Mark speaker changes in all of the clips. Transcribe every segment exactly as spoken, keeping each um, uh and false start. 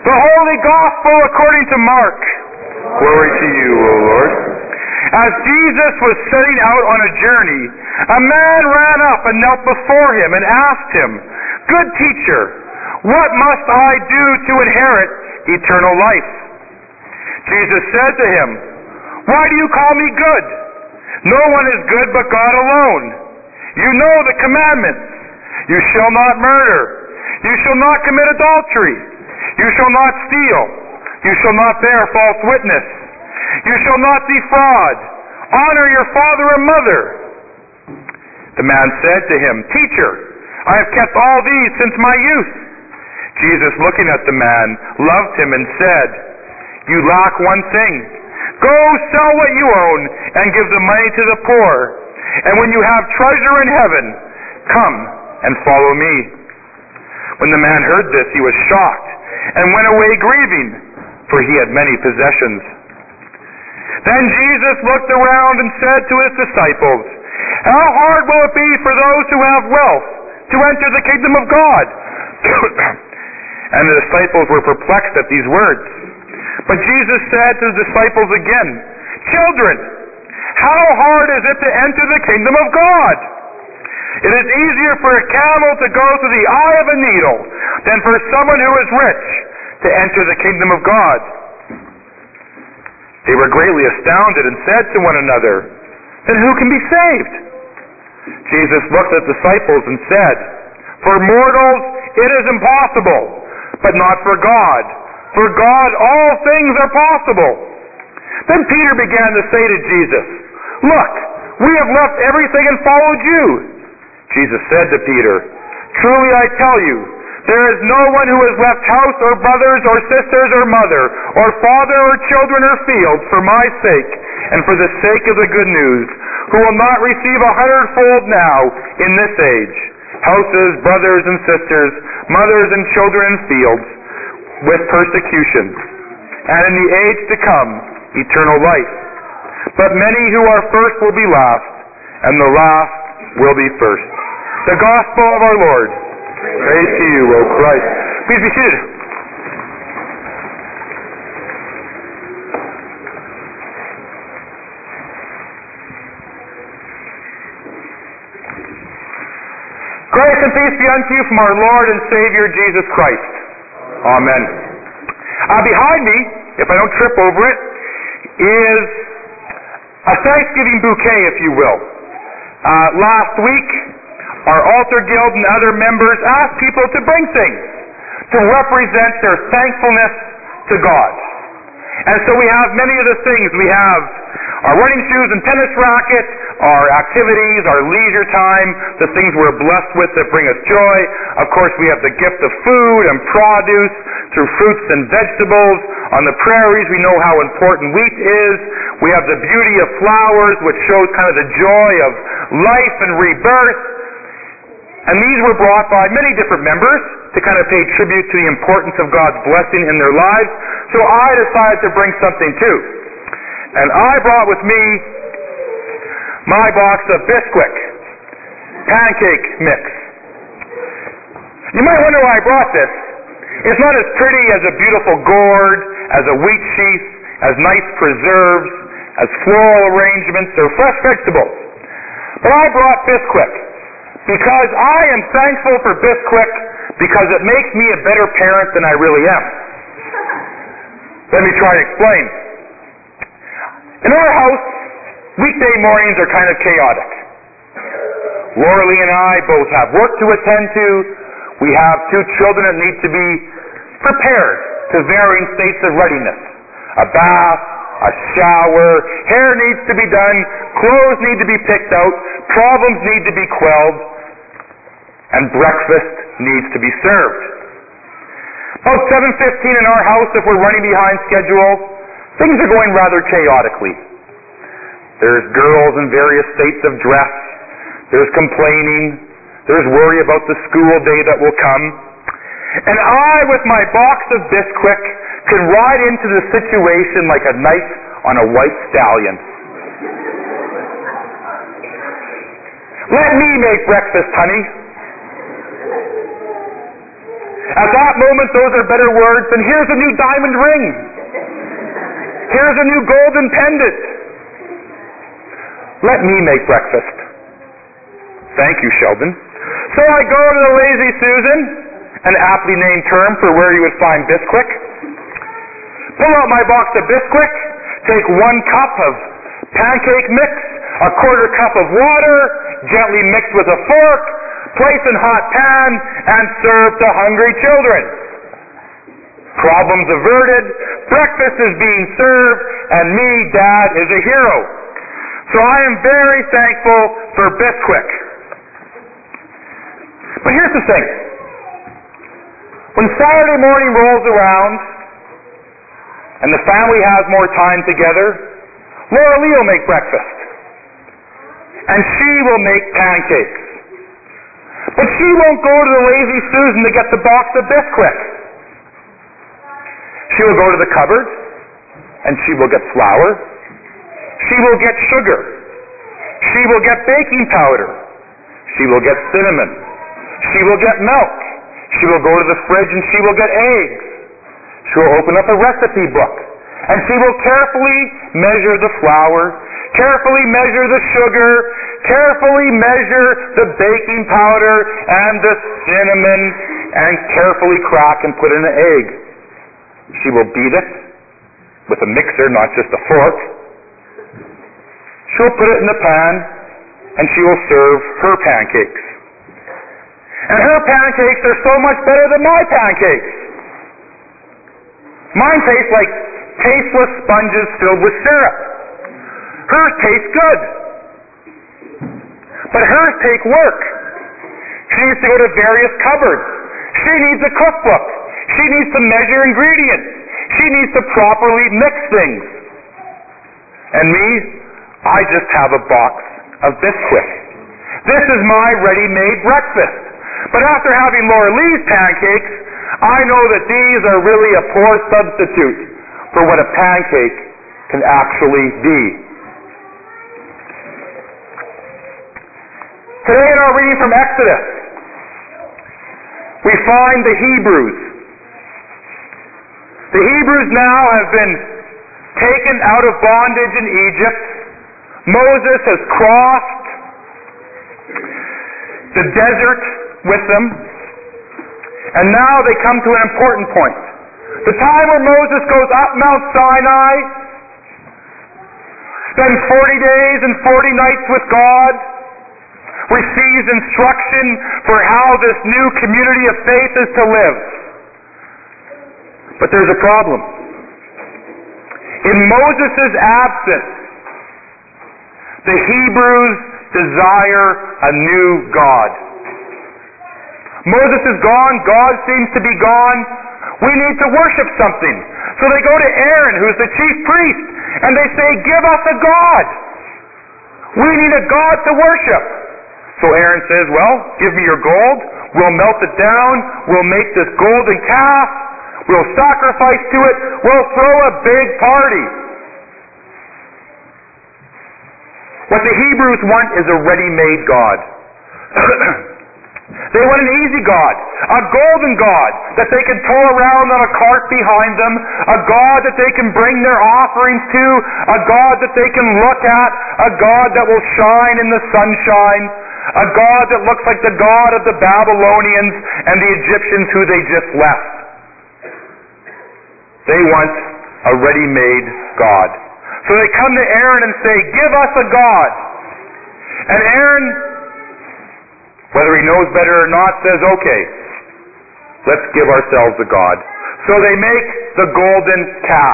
Speaker 1: The Holy Gospel according to Mark.
Speaker 2: Glory to you, O Lord.
Speaker 1: As Jesus was setting out on a journey, a man ran up and knelt before him and asked him, "Good teacher, what must I do to inherit eternal life?" Jesus said to him, "Why do you call me good? No one is good but God alone. You know the commandments. You shall not murder. You shall not commit adultery. You shall not steal. You shall not bear false witness. You shall not defraud. Honor your father and mother." The man said to him, "Teacher, I have kept all these since my youth." Jesus, looking at the man, loved him and said, "You lack one thing. Go sell what you own and give the money to the poor. And when you have treasure in heaven, come and follow me." When the man heard this, he was shocked and went away grieving, for he had many possessions. Then Jesus looked around and said to his disciples, "How hard will it be for those who have wealth to enter the kingdom of God?" And the disciples were perplexed at these words. But Jesus said to the disciples again, "Children, how hard is it to enter the kingdom of God? It is easier for a camel to go through the eye of a needle than for someone who is rich to enter the kingdom of God." They were greatly astounded and said to one another, "Then who can be saved?" Jesus looked at the disciples and said, "For mortals it is impossible, but not for God. For God all things are possible." Then Peter began to say to Jesus, "Look, we have left everything and followed you." Jesus said to Peter, "Truly I tell you, there is no one who has left house or brothers or sisters or mother or father or children or fields for my sake and for the sake of the good news, who will not receive a hundredfold now in this age, houses, brothers and sisters, mothers and children and fields, with persecution, and in the age to come, eternal life. But many who are first will be last, and the last will be first." The Gospel of our Lord.
Speaker 2: Praise to you, O Christ.
Speaker 1: Please be seated. Grace and peace be unto you from our Lord and Savior Jesus Christ. Amen. Uh, behind me, if I don't trip over it, is a Thanksgiving bouquet, if you will. Uh, last week, our altar guild and other members asked people to bring things to represent their thankfulness to God. And so we have many of the things. We have our running shoes and tennis racket, our activities, our leisure time, the things we're blessed with that bring us joy. Of course, we have the gift of food and produce through fruits and vegetables. On the prairies, we know how important wheat is. We have the beauty of flowers, which shows kind of the joy of life and rebirth. And these were brought by many different members to kind of pay tribute to the importance of God's blessing in their lives. So I decided to bring something too. And I brought with me my box of Bisquick pancake mix. You might wonder why I brought this. It's not as pretty as a beautiful gourd, as a wheat sheath, as nice preserves, as floral arrangements, or fresh vegetables. But I brought Bisquick because I am thankful for Bisquick because it makes me a better parent than I really am. Let me try to explain. In our house, weekday mornings are kind of chaotic. Lauralee and I both have work to attend to. We have two children that need to be prepared to varying states of readiness. A bath, a shower, hair needs to be done, clothes need to be picked out, problems need to be quelled, and breakfast needs to be served. About seven fifteen in our house, if we're running behind schedule, things are going rather chaotically. There's girls in various states of dress. There's complaining. There's worry about the school day that will come. And I, with my box of Bisquick, can ride into the situation like a knight on a white stallion. Let me make breakfast, honey. At that moment, those are better words than, here's a new diamond ring. Here's a new golden pendant. Let me make breakfast. Thank you, Sheldon. So I go to the Lazy Susan, an aptly named term for where you would find Bisquick. Pull out my box of Bisquick, take one cup of pancake mix, a quarter cup of water, gently mixed with a fork, place in hot pan, and serve to hungry children. Problems averted, breakfast is being served, and me, Dad, is a hero. So I am very thankful for Bisquick. But here's the thing. When Saturday morning rolls around, and the family has more time together, Laura Lee will make breakfast. And she will make pancakes. But she won't go to the Lazy Susan to get the box of Bisquick. She will go to the cupboard, and she will get flour. She will get sugar. She will get baking powder. She will get cinnamon. She will get milk. She will go to the fridge and she will get eggs. She will open up a recipe book, and she will carefully measure the flour, carefully measure the sugar, carefully measure the baking powder and the cinnamon, and carefully crack and put in an egg. She will beat it with a mixer, not just a fork. She will put it in the pan, and she will serve her pancakes. And her pancakes are so much better than my pancakes. Mine taste like tasteless sponges filled with syrup. Hers taste good. But hers take work. She needs to go to various cupboards. She needs a cookbook. She needs to measure ingredients. She needs to properly mix things. And me, I just have a box of Bisquick. This is my ready-made breakfast. But after having Laura Lee's pancakes, I know that these are really a poor substitute for what a pancake can actually be. Today in our reading from Exodus, we find the Hebrews. The Hebrews now have been taken out of bondage in Egypt. Moses has crossed the desert with them. And now they come to an important point. The time where Moses goes up Mount Sinai, spends forty days and forty nights with God, receives instruction for how this new community of faith is to live. But there's a problem. In Moses' absence, the Hebrews desire a new God. Moses is gone. God seems to be gone. We need to worship something. So they go to Aaron, who's the chief priest, and they say, give us a God. We need a God to worship. So Aaron says, well, give me your gold. We'll melt it down. We'll make this golden calf. We'll sacrifice to it. We'll throw a big party. What the Hebrews want is a ready-made God. They want an easy God, a golden God that they can tow around on a cart behind them, a God that they can bring their offerings to, a God that they can look at, a God that will shine in the sunshine, a God that looks like the God of the Babylonians and the Egyptians who they just left. They want a ready-made God. So they come to Aaron and say, give us a God. And Aaron, whether he knows better or not, says, okay, let's give ourselves a God. So they make the golden calf.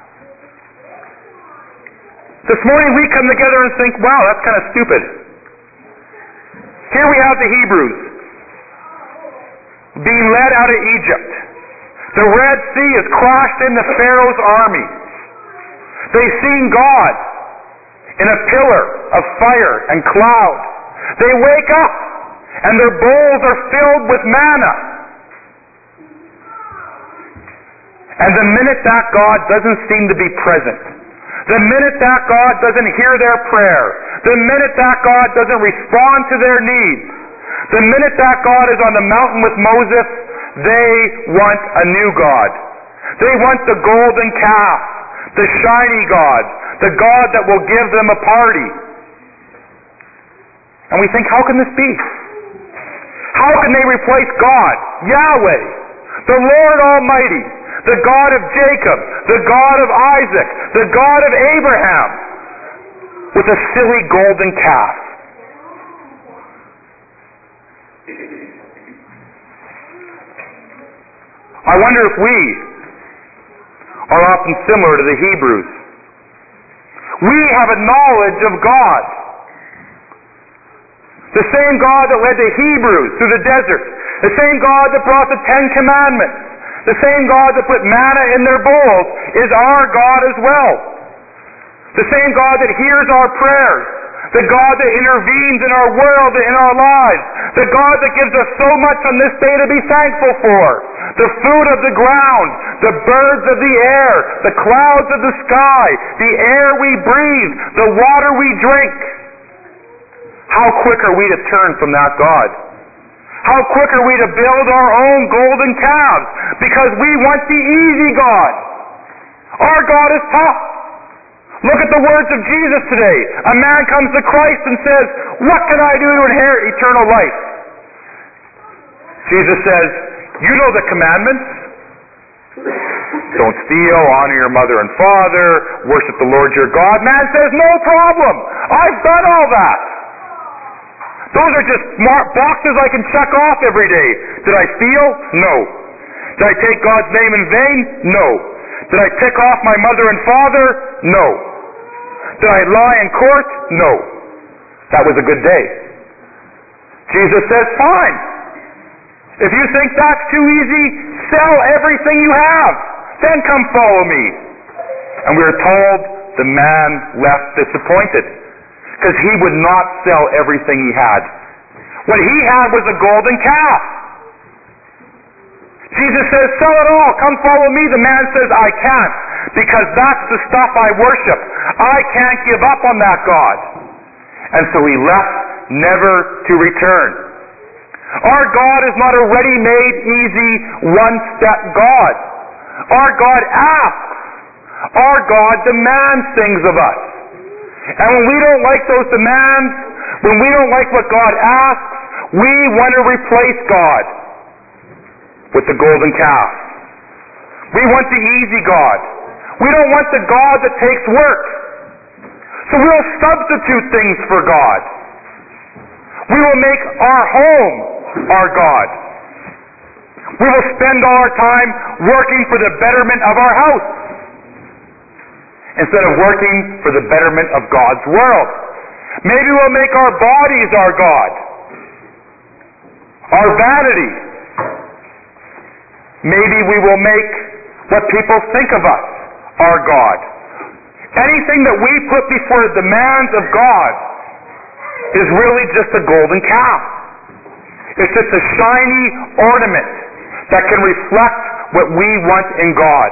Speaker 1: This morning we come together and think, wow, that's kind of stupid. Here we have the Hebrews being led out of Egypt. The Red Sea is crashed into Pharaoh's army. They've seen God in a pillar of fire and cloud. They wake up and their bowls are filled with manna. And the minute that God doesn't seem to be present, the minute that God doesn't hear their prayer, the minute that God doesn't respond to their needs, the minute that God is on the mountain with Moses, They want a new God. They want the golden calf, the shiny God, the God that will give them a party. And we think, how can this be? How can they replace God, Yahweh, the Lord Almighty, the God of Jacob, the God of Isaac, the God of Abraham, with a silly golden calf? I wonder if we are often similar to the Hebrews. We have a knowledge of God. The same God that led the Hebrews through the desert. The same God that brought the Ten Commandments. The same God that put manna in their bowls is our God as well. The same God that hears our prayers. The God that intervenes in our world and in our lives. The God that gives us so much on this day to be thankful for. The food of the ground, the birds of the air, the clouds of the sky, the air we breathe, the water we drink. How quick are we to turn from that God? How quick are we to build our own golden calves because we want the easy God? Our God is tough. Look at the words of Jesus today. A man comes to Christ and says, "What can I do to inherit eternal life?" Jesus says, "You know the commandments. Don't steal, honor your mother and father, worship the Lord your God." Man says, "No problem. I've done all that. Those are just boxes I can check off every day. Did I steal? No. Did I take God's name in vain? No. Did I tick off my mother and father? No. Did I lie in court? No. That was a good day." Jesus says, "Fine. If you think that's too easy, sell everything you have. Then come follow me." And we are told the man left disappointed because he would not sell everything he had. What he had was a golden calf. Jesus says, "Sell it all. Come follow me." The man says, "I can't because that's the stuff I worship. I can't give up on that God." And so he left, never to return. Our God is not a ready-made, easy, one-step God. Our God asks. Our God demands things of us. And when we don't like those demands, when we don't like what God asks, we want to replace God with the golden calf. We want the easy God. We don't want the God that takes work. So we'll substitute things for God. We will make our home our God. We will spend all our time working for the betterment of our house instead of working for the betterment of God's world. Maybe we'll make our bodies our God, our vanity. Maybe we will make what people think of us our God. Anything that we put before the demands of God is really just a golden calf. It's just a shiny ornament that can reflect what we want in God.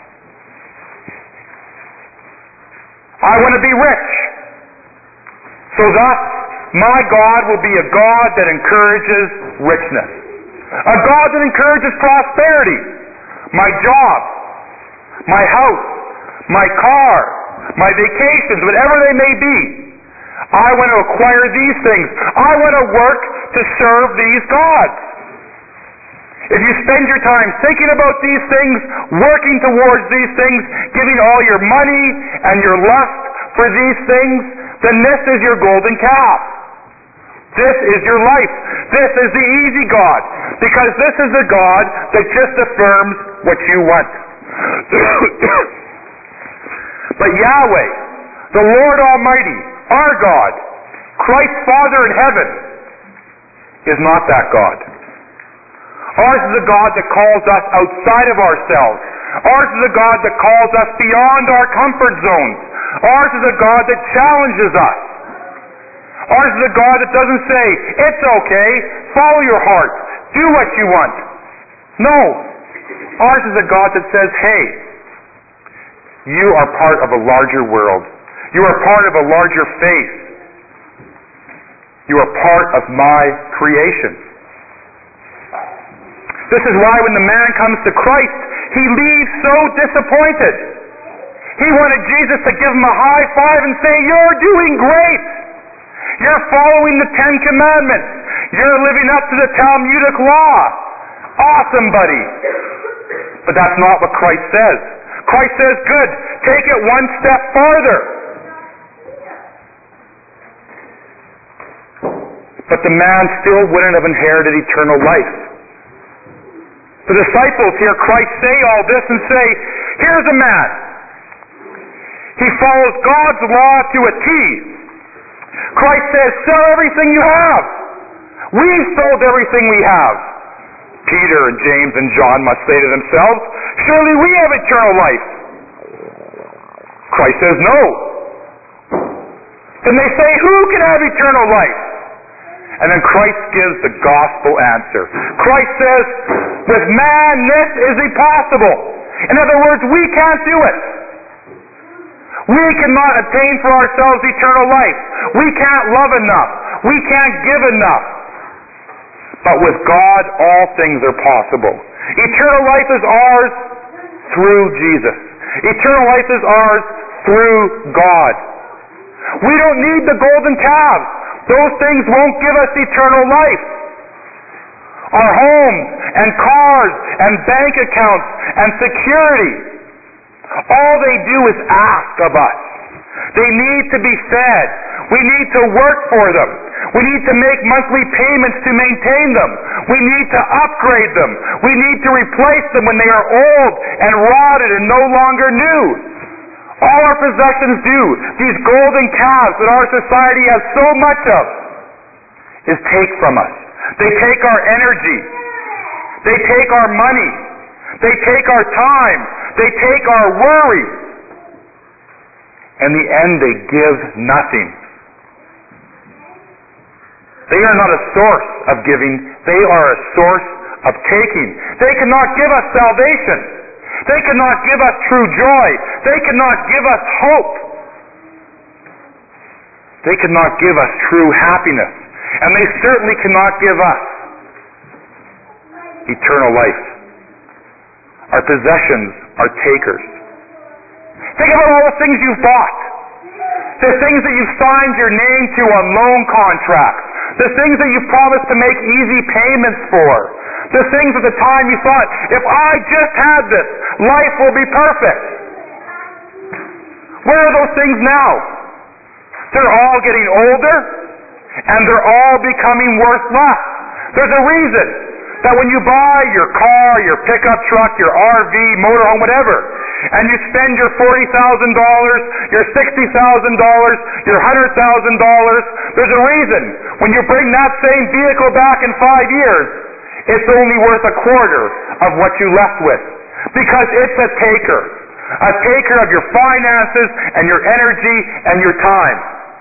Speaker 1: I want to be rich. So thus, my God will be a God that encourages richness. A God that encourages prosperity. My job, my house, my car, my vacations, whatever they may be. I want to acquire these things. I want to work to serve these gods. If you spend your time thinking about these things, working towards these things, giving all your money and your lust for these things, then this is your golden calf. This is your life. This is the easy God. Because this is the God that just affirms what you want. But Yahweh, the Lord Almighty, our God, Christ's Father in heaven, is not that God. Ours is a God that calls us outside of ourselves. Ours is a God that calls us beyond our comfort zones. Ours is a God that challenges us. Ours is a God that doesn't say, "It's okay, follow your heart, do what you want." No. Ours is a God that says, "Hey, you are part of a larger world. You are part of a larger faith. You are part of my creation." This is why when the man comes to Christ, he leaves so disappointed. He wanted Jesus to give him a high five and say, "You're doing great. You're following the Ten Commandments. You're living up to the Talmudic law. Awesome, buddy." But that's not what Christ says. Christ says, "Good, take it one step farther." But the man still wouldn't have inherited eternal life. The disciples hear Christ say all this and say, "Here's a man. He follows God's law to a T. Christ says, 'Sell everything you have.' We've sold everything we have." Peter and James and John must say to themselves, "Surely we have eternal life." Christ says, "No." Then they say, "Who can have eternal life?" And then Christ gives the gospel answer. Christ says, "With man this is impossible." In other words, we can't do it. We cannot attain for ourselves eternal life. We can't love enough. We can't give enough. But with God, all things are possible. Eternal life is ours through Jesus. Eternal life is ours through God. We don't need the golden calves. Those things won't give us eternal life. Our homes and cars and bank accounts and security, all they do is ask of us. They need to be fed. We need to work for them. We need to make monthly payments to maintain them. We need to upgrade them. We need to replace them when they are old and rotted and no longer new. All our possessions do, these golden calves that our society has so much of, is take from us. They take our energy. They take our money. They take our time. They take our worry. In the end, they give nothing. They are not a source of giving. They are a source of taking. They cannot give us salvation. They cannot give us true joy. They cannot give us hope. They cannot give us true happiness. And they certainly cannot give us eternal life. Our possessions are takers. Think about all the things you've bought. The things that you've signed your name to on loan contracts. The things that you've promised to make easy payments for. The things at the time you thought, if I just had this, life will be perfect. Where are those things now? They're all getting older, and they're all becoming worth less. There's a reason that when you buy your car, your pickup truck, your R V, motorhome, whatever, and you spend your forty thousand dollars, your sixty thousand dollars, your one hundred thousand dollars, there's a reason. When you bring that same vehicle back in five years, it's only worth a quarter of what you left with. Because it's a taker. A taker of your finances and your energy and your time.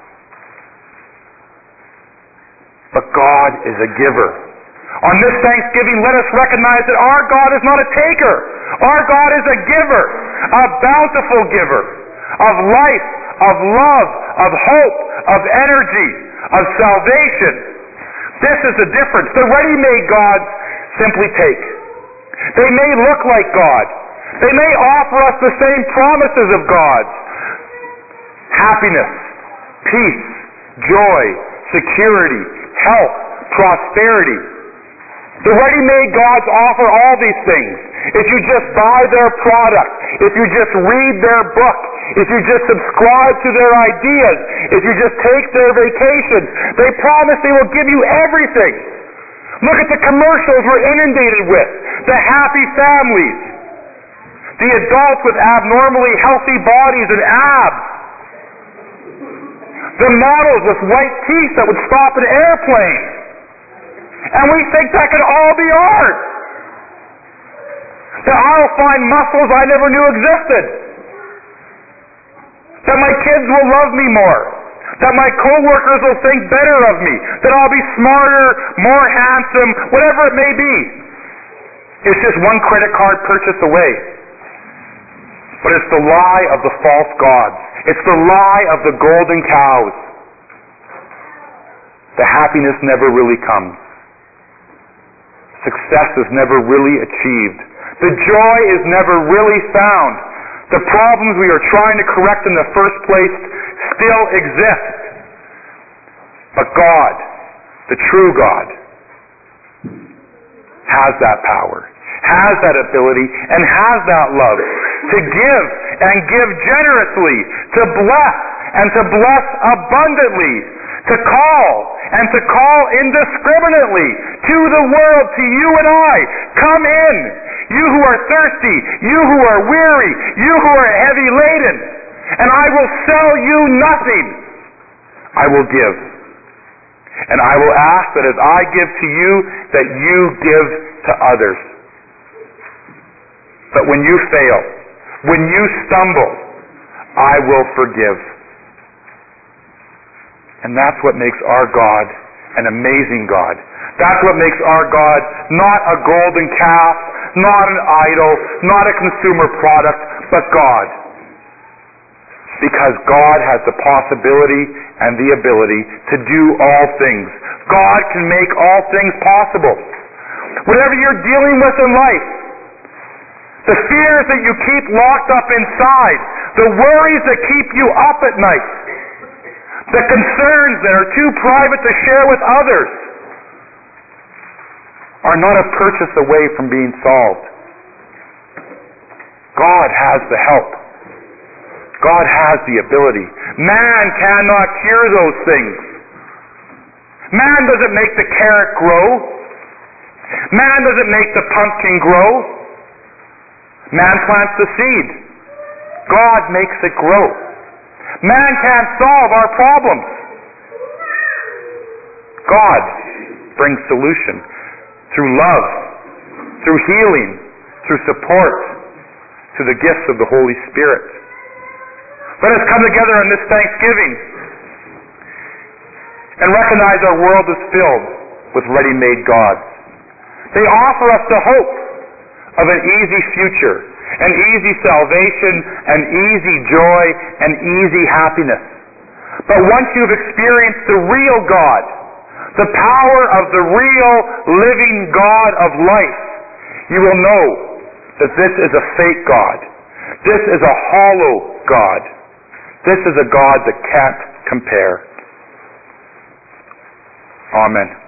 Speaker 1: But God is a giver. On this Thanksgiving, let us recognize that our God is not a taker. Our God is a giver, a bountiful giver of life, of love, of hope, of energy, of salvation. This is the difference. The ready-made gods simply take. They may look like God. They may offer us the same promises of God. Happiness, peace, joy, security, health, prosperity. The ready-made gods offer all these things. If you just buy their product, if you just read their book, if you just subscribe to their ideas, if you just take their vacations, they promise they will give you everything. Look at the commercials we're inundated with. The happy families. The adults with abnormally healthy bodies and abs. The models with white teeth that would stop an airplane. And we think that could all be ours. That I'll find muscles I never knew existed. That my kids will love me more. That my co-workers will think better of me. That I'll be smarter, more handsome, whatever it may be. It's just one credit card purchase away. But it's the lie of the false gods. It's the lie of the golden cows. The happiness never really comes. success is never really achieved. The joy is never really found. The problems we are trying to correct in the first place still exist. But God, the true God, has that power, has that ability, and has that love to give and give generously, to bless and to bless abundantly, to call and to call indiscriminately to the world, to you and I. Come in, you who are thirsty, you who are weary, you who are heavy laden, and I will sell you nothing. I will give. And I will ask that as I give to you, that you give to others. But when you fail, when you stumble, I will forgive. And that's what makes our God an amazing God. That's what makes our God not a golden calf, not an idol, not a consumer product, but God. Because God has the possibility and the ability to do all things. God can make all things possible. Whatever you're dealing with in life, the fears that you keep locked up inside, the worries that keep you up at night, the concerns that are too private to share with others, are not a purchase away from being solved. God has the help. God has the ability. Man cannot cure those things. Man doesn't make the carrot grow. Man doesn't make the pumpkin grow. Man plants the seed. God makes it grow. Man can't solve our problems. God brings solution through love, through healing, through support, through the gifts of the Holy Spirit. Let us come together on this Thanksgiving and recognize our world is filled with ready-made gods. They offer us the hope of an easy future, an easy salvation, an easy joy, an easy happiness. But once you've experienced the real God, the power of the real living God of life, you will know that this is a fake God. This is a hollow God. This is a God that can't compare. Amen.